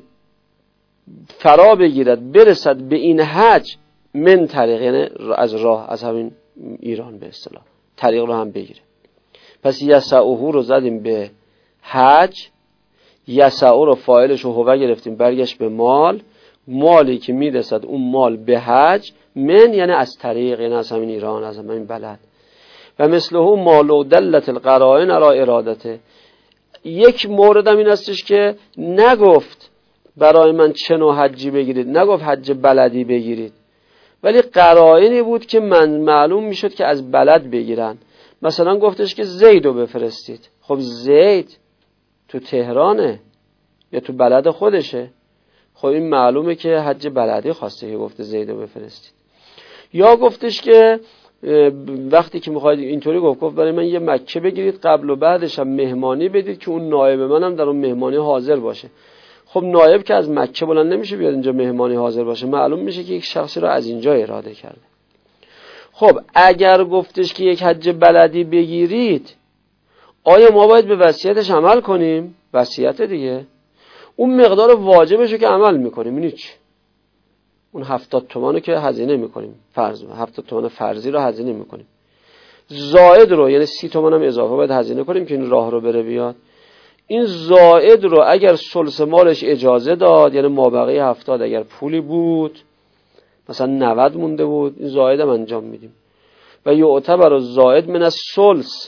فرا بگیرد برسد به این حج من طریق، یعنی از راه، از همین ایران به اصطلاح طریق رو هم بگیره. پس یسعه رو زدیم به حج، یسعه رو فاعلش رو هو گرفتیم برگشت به مال، مالی که میرسد اون مال به حج من یعنی از طریق، یعنی از همین ایران، از همین بلد. و مثله مالو دلت القرائن را ارادته. یک مورد هم این استش که نگفت برای من چه نوع حجی بگیرید، نگفت حج بلدی بگیرید، ولی قرائنی بود که من معلوم میشد که از بلد بگیرن. مثلا گفتش که زید رو بفرستید. خب زید تو تهرانه یا تو بلد خودشه؟ خب این معلومه که حج بلدی خواسته که گفته زید رو بفرستید. یا گفتش که وقتی که میخواید اینطوری گفت گفت برای من یه مکه بگیرید قبل و بعدش هم مهمانی بدید که اون نایب منم در اون مهمانی حاضر باشه. خب نایب که از مکه بلند نمیشه بیاد اینجا مهمانی حاضر باشه، معلوم میشه که یک شخصی رو از اینجا اراده کرده. خب اگر گفتش که یک حج بلدی بگیرید، آیا ما باید به وصیتش عمل کنیم؟ وصیت دیگه، اون مقدار واجبشو که عمل میکنیم، این چی؟ اون هفتاد تومانو که هزینه میکنیم، فرض هفتاد تومان فرضی رو هزینه میکنیم، زائد رو یعنی سی تومان هم اضافه باید هزینه کنیم که این راه رو بره بیاد. این زائد رو اگر ثلث مالش اجازه داد، یعنی مابقی هفتاد اگر پولی بود مثلا نود مونده بود، این زائد هم انجام میدیم. و یعتبر زائد من از ثلث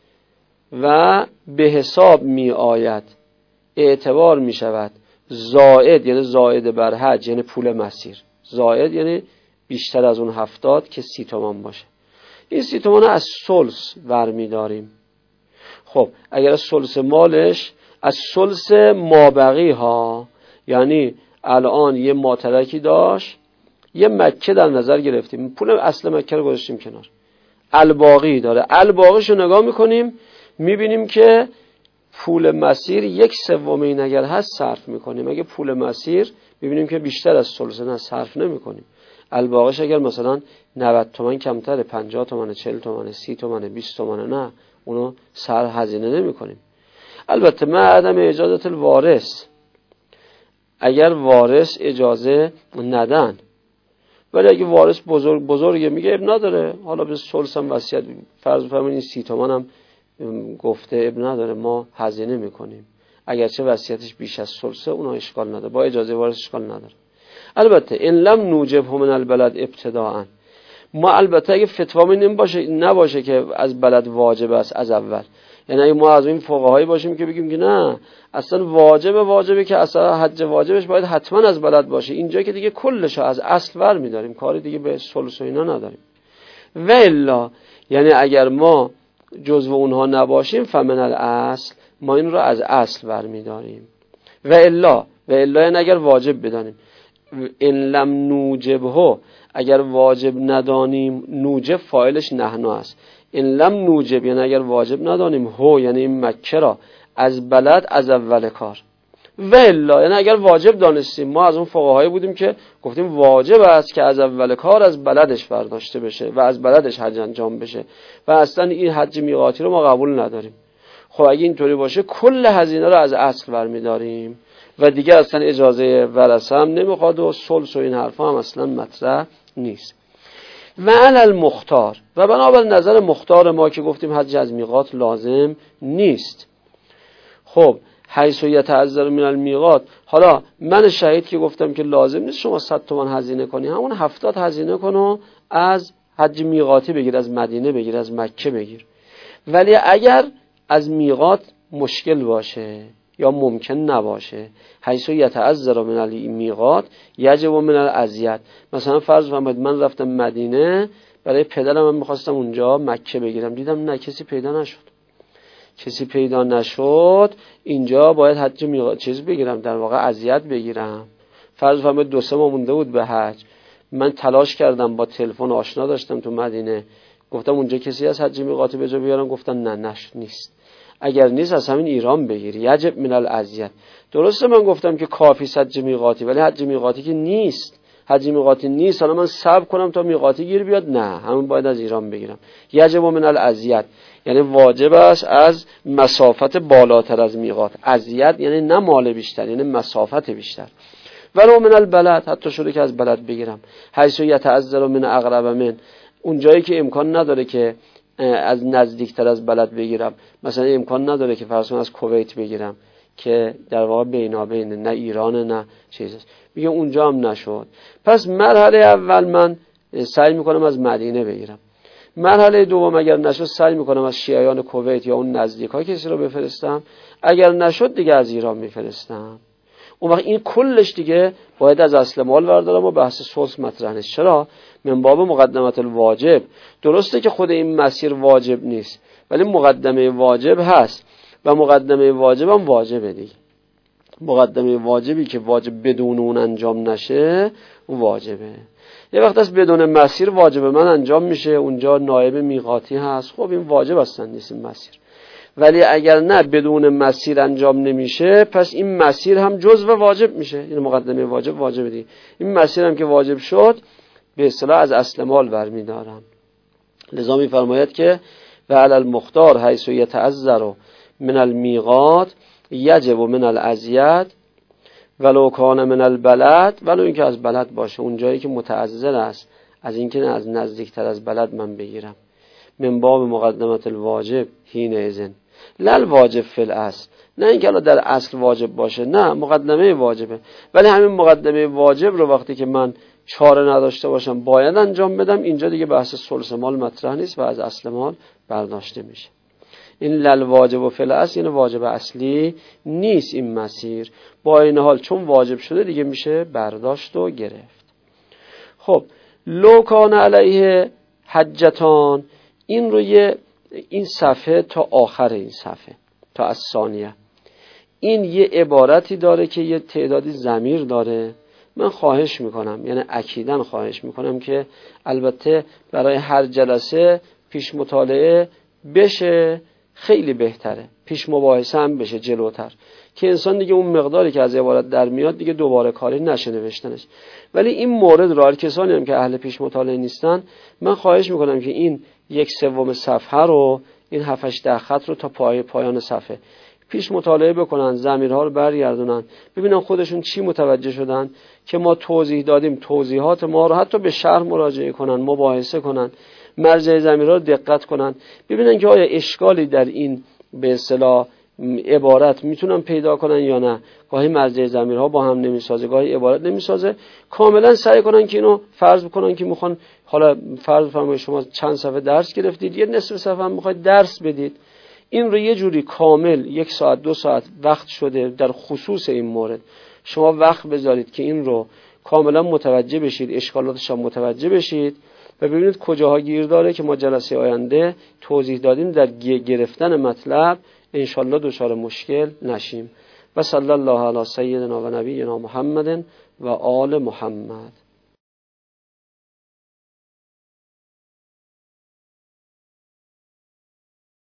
و به حساب می آید، اعتبار می شود زائد یعنی زائد بر حج یعنی پول مسیر، زائد یعنی بیشتر از اون هفتاد که سی تومان باشه. این سی تومان از ثلث برمی داریم. خب اگر از ثلث مالش، از ثلث مابقی ها، یعنی الان یه ماترکی داشت، یه مکه در نظر گرفتیم، پول اصل مکه رو گذاشتیم کنار، الباقی داره، الباقیشو نگاه میکنیم میبینیم که پول مسیر یک سوم این اگر هست صرف میکنیم. اگه پول مسیر میبینیم که بیشتر از ثلث نه صرف نمیکنیم. الباقیش اگر مثلا نود تومن کمتره، پنجاه تومن، چهل تومن، سی تومن، بیست تومن، نه اونو سر هزینه نمی کنیم. البته ما عدم اجازت الوارث، اگر وارث اجازه ندن، ولی اگه وارث بزرگ بزرگه میگه اب نداره، حالا به ثلث هم وصیت فرض بفرمایید این سی تومن هم گفته اب نداره ما هزینه میکنیم، اگرچه وصیتش بیش از ثلثه اونها اشکال نداره، با اجازه وارث اشکال نداره. البته ان لم نوجب من البلد ابتداءً، ما البته اگه فتوامون این باشه نباشه که از بلد واجب است از اول، یعنی اگه ما از این فقهایی باشیم که بگیم که نه اصلا واجب واجبه که اصلا حج واجبش باید حتما از بلد باشه، اینجا که دیگه کلش از اصل ور می‌داریم، کاری دیگه به ثلث و اینا نداریم. و الا یعنی اگر ما جزو اونها نباشیم فمن الاصل، ما این رو از اصل ور می‌داریم. و الا و الا یعنی اگر واجب بدانیم، ان لم نوجبه، اگر واجب ندانیم، نوجب فاعلش نحن است، ان لم نوجب یعنی اگر واجب ندانیم، هو یعنی این مکه را از بلد از اول کار، و الا یعنی اگر واجب دانستیم، ما از اون فقهایی بودیم که گفتیم واجب است که از اول کار از بلدش برداشته بشه و از بلدش حج انجام بشه و اصلا این حج میقاتی رو ما قبول نداریم. خب اگه اینطوری باشه کل هزینه رو از اصل برمی‌داریم و دیگه اصلا اجازه ورثه هم نمیخواد و ثلث و این حرفا هم اصلا مطرح نیست. و علی المختار، و بنابر نظر مختار ما که گفتیم حج از میقات لازم نیست. خب حیث یتعذر من المیقات، حالا من شهید که گفتم که لازم نیست شما صد تومان هزینه کنی، همون هفتاد هزینه کن و از حج میقاتی بگیر، از مدینه بگیر، از مکه بگیر. ولی اگر از میقات مشکل باشه یا ممکن نباشه، حیث یتعذر من المیقات یجب من الاذیت، مثلا فرض فرمایید من رفتم مدینه برای پدرم، من میخواستم اونجا مکه بگیرم، دیدم نه کسی پیدا نشد، کسی پیدا نشد، اینجا باید حج میقات چیز بگیرم، در واقع اذیت بگیرم. فرض فرمایید دو سه ماه مونده بود به حج، من تلاش کردم با تلفن، آشنا داشتم تو مدینه، گفتم اونجا کسی از حج میقاتی به جا بیارن؟ گفتن نه نش نیست. اگر نیست از همین ایران بگیری. یجب من الاذیت. درسته من گفتم که کافی حج میقاتی، ولی حج میقاتی که نیست. حج میقاتی نیست حالا من صبر کنم تا میقاتی گیر بیاد؟ نه، همون باید از ایران بگیرم. یجب من الاذیت یعنی واجب است از مسافت بالاتر از میقات. اذیت یعنی نه مال بیشتر، یعنی مسافت بیشتر. ولو من البلد، حتی شده که از بلد بگیرم. حیث یتعذر من اقرب من، اون جایی که امکان نداره که از نزدیکتر از بلد بگیرم، مثلا امکان نداره که فرض کنم از کویت بگیرم که در واقع بینابین، نه ایران نه چیزی، میگه اونجا هم نشد. پس مرحله اول من سعی میکنم از مدینه بگیرم. مرحله دوم اگر نشد سعی میکنم از شیعیان کویت یا اون نزدیکا کسی رو بفرستم. اگر نشد دیگه از ایران میفرستم. اون وقت این کلش دیگه باید از اصل مال بردارم و بحث صلح مطرح نیست. چرا؟ من باب مقدمت الواجب. درسته که خود این مسیر واجب نیست، ولی مقدمه واجب هست و مقدمه واجب هم واجبه دیگه. مقدمه واجبی که واجب بدون اون انجام نشه اون واجبه. یه وقت از بدون مسیر واجب من انجام میشه، اونجا نایب میقاتی هست، خب این واجب هستن نیست این مسیر. ولی اگر نه بدون مسیر انجام نمیشه، پس این مسیر هم جزء واجب میشه. این مقدمه واجب واجب دی. این مسیر هم که واجب شد به اصطلاح از اصل مال برمیدارم. لذا میفرماید که و علی المختار حیث یتعذر من المیقات یجب من الاذیت ولو کان من البلد، ولو اینکه از بلد باشه، اون جایی که متعذر است از اینکه از نزدیکتر از بلد من بگیرم. من باب مقدمت الواجب حین اذن لل واجب فی الاصل، نه اینکه الان در اصل واجب باشه، نه مقدمه واجبه، ولی همین مقدمه واجب رو وقتی که من چاره نداشته باشم باید انجام بدم، اینجا دیگه بحث ثلث مال مطرح نیست و از اصل مال برداشته میشه. این لل واجب فی الاصل یعنی واجب اصلی نیست این مسیر، با این حال چون واجب شده دیگه میشه برداشت و گرفت. خب لو کان علیه حجتان، این رو یه این صفحه تا آخر این صفحه تا از ثانیه این یه عبارتی داره که یه تعدادی ضمیر داره. من خواهش میکنم، یعنی اکیداً خواهش میکنم که البته برای هر جلسه پیش مطالعه بشه خیلی بهتره، پیش مباحثه هم بشه جلوتر، که انسان دیگه اون مقداری که از عبارت در میاد دیگه دوباره کاری نشه نوشتنش. ولی این مورد رو کسانی هم که اهل پیش مطالعه نیستن، من خواهش میکنم که این یک سوم صفحه رو، این هفت هشت خط رو تا پای پایان صفحه پیش مطالعه بکنن، ضمیرها رو برگردونن، ببینن خودشون چی متوجه شدن که ما توضیح دادیم، توضیحات ما رو حتی به شرح مراجعه کنن، مباحثه کنن، مرجع ضمیرها رو دقت کنن، ببینن که آیا اشکالی در این به اصطلاح عبارت میتونن پیدا کنن یا نه. گاهی مرجع ضمیرها با هم نمیسازه، گاهی عبارت نمیسازه. کاملا سعی کنن که اینو فرض بکنن که میخوان، حالا فرض فرمایید شما چند صفحه درس گرفتید، یه نصف صفحه هم میخواید درس بدید، این رو یه جوری کامل یک ساعت دو ساعت وقت شده در خصوص این مورد، شما وقت بذارید که این رو کاملا متوجه بشید، اشکالاتش هم متوجه بشید و ببینید کجاها گیر داره که ما جلسه آینده توضیح دادیم در گرفتن مطلب انشالله دچار مشکل نشیم. و صلی الله علی سیدنا و نبینا محمد و آل محمد.